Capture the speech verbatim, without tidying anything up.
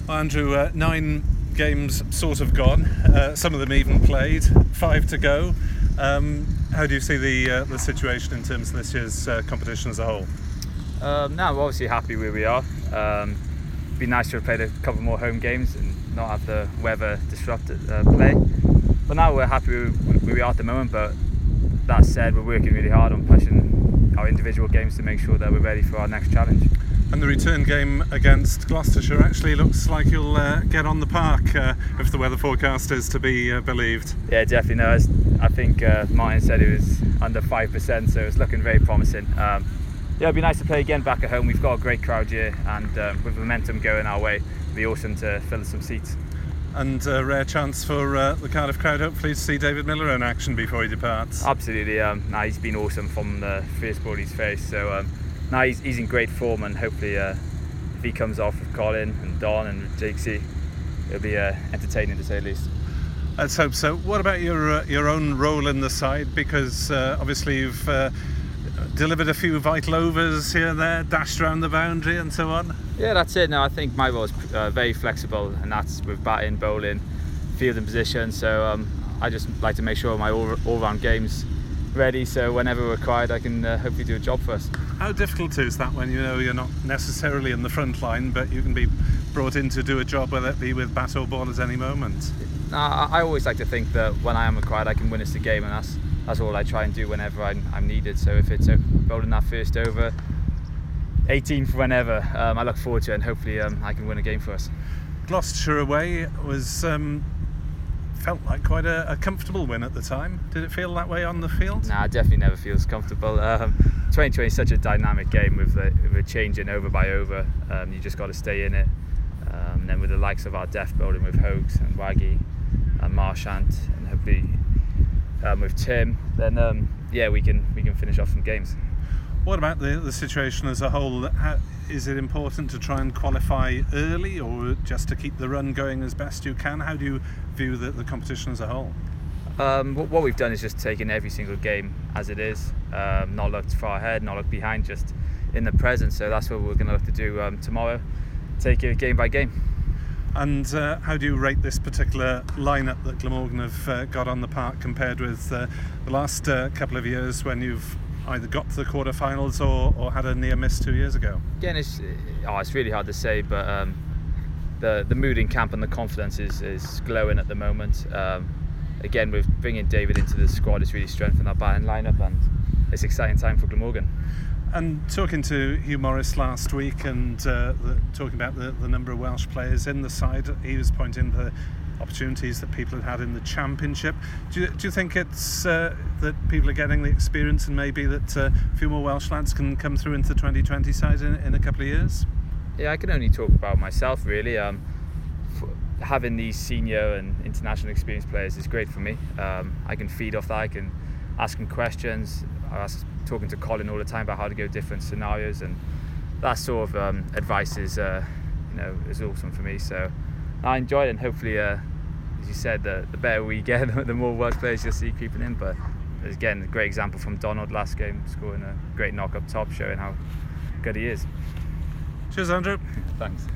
Well, Andrew, uh, nine games sort of gone, uh, some of them even played, five to go. Um, how do you see the uh, the situation in terms of this year's uh, competition as a whole? Um, now, we're obviously happy where we are. Um, it'd be nice to have played a couple more home games and not have the weather disrupt uh, play. But now we're happy where we are at the moment. But that said, we're working really hard on pushing our individual games to make sure that we're ready for our next challenge. And the return game against Gloucestershire actually looks like you'll uh, get on the park uh, if the weather forecast is to be uh, believed. Yeah, definitely. No, I think uh, Martin said it was under five percent, so it's looking very promising. Um, yeah, it'd be nice to play again back at home. We've got a great crowd here, and um, with momentum going our way, it'd be awesome to fill some seats. And a rare chance for uh, the Cardiff crowd hopefully to see David Miller in action before he departs. Absolutely. Um, nah, he's been awesome from the first ball he's faced. So um, now he's, he's in great form, and hopefully uh, if he comes off with Colin and Don and Jakesy, it'll be uh, entertaining to say the least. Let's hope so. What about your uh, your own role in the side? Because uh, obviously you've uh, delivered a few vital overs here and there, dashed around the boundary and so on. Yeah, that's it. No, I think my role is uh, very flexible, and that's with batting, bowling, fielding position. So um, I just like to make sure my all, all-round game's ready, so whenever required I can uh, hopefully do a job for us. How difficult is that when you know you're not necessarily in the front line, but you can be brought in to do a job, whether it be with bat or ball, at any moment? I, I always like to think that when I am required I can win us the game, and that's that's all I try and do whenever I'm, I'm needed. So if it's uh, bowling that first over, eighteenth, whenever, um, I look forward to it, and hopefully um, I can win a game for us. Gloucestershire away was um, felt like quite a, a comfortable win at the time. Did it feel that way on the field? Nah, it definitely never feels comfortable. Um, twenty twenty is such a dynamic game with the, with the changing over by over. Um, you just got to stay in it. Um, and then with the likes of our death bowling with Hoax and Waggy and Marchant, and hopefully um, with Tim, then um, yeah, we can we can finish off some games. What about the, the situation as a whole? How, is it important to try and qualify early, or just to keep the run going as best you can? How do you view the, the competition as a whole? Um, what we've done is just taken every single game as it is, um, not looked far ahead, not looked behind, just in the present. So that's what we're going to look to do um, tomorrow, take it game by game. And uh, how do you rate this particular lineup that Glamorgan have uh, got on the park compared with uh, the last uh, couple of years when you've either got to the quarterfinals or, or had a near miss two years ago? Again, it's oh, it's really hard to say, but um, the the mood in camp and the confidence is, is glowing at the moment. Um, again, with bringing David into the squad, it's really strengthened our batting lineup, and it's an exciting time for Glamorgan. And talking to Hugh Morris last week, and uh, the, talking about the, the number of Welsh players in the side, he was pointing to the opportunities that people had had in the Championship. Do you, do you think it's uh, that people are getting the experience, and maybe that uh, a few more Welsh lads can come through into the twenty twenty side in, in a couple of years? Yeah, I can only talk about myself really. Um, having these senior and international experienced players is great for me. Um, I can feed off that, I can ask them questions. I was talking to Colin all the time about how to go different scenarios, and that sort of um, advice is, uh, you know, is awesome for me. So I enjoy it, and hopefully, uh, as you said, the, the better we get, the more Welsh players you'll see creeping in. But again, a great example from Donald last game, scoring a great knock up top, showing how good he is. Cheers, Andrew. Thanks.